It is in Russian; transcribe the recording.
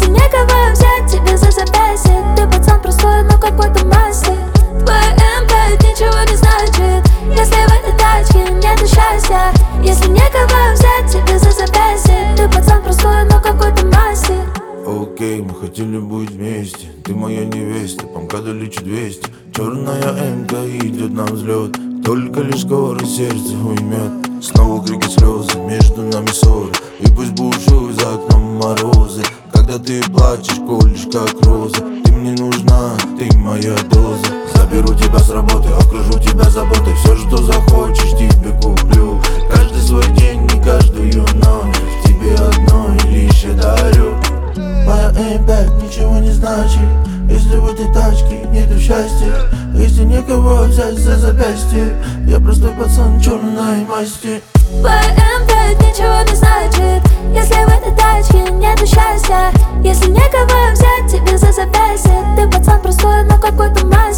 Если некого взять тебе за запястье, ты пацан простой, но какой-то мастер. Твой М5 ничего не значит, если в этой тачке нету счастья. Если некого взять тебе за запястье, ты пацан простой, но какой-то мастер. Окей, мы хотели быть вместе, ты моя невеста, по МКАДу лечу 200. Черная МК идет на взлет, только лишь скоро сердце уймет. Снова крики, слезы, между нами ссоры, и пусть бушуют за окном морозы. Когда ты плачешь, колешь как роза, ты мне нужна, ты моя доза. Заберу тебя с работы, окружу тебя заботой, все, что захочешь, тебе куплю. Каждый свой день и каждую ночь тебе одной лишь я дарю. Моя М5 ничего не значит, если в этой тачке нету счастья. Если некого взять за запястье, я простой пацан черной масти. Твой М5 ничего не значит, если в этой тачке нету счастья. Если некого взять тебе за запястье, ты пацан простой, но какой-то мастер.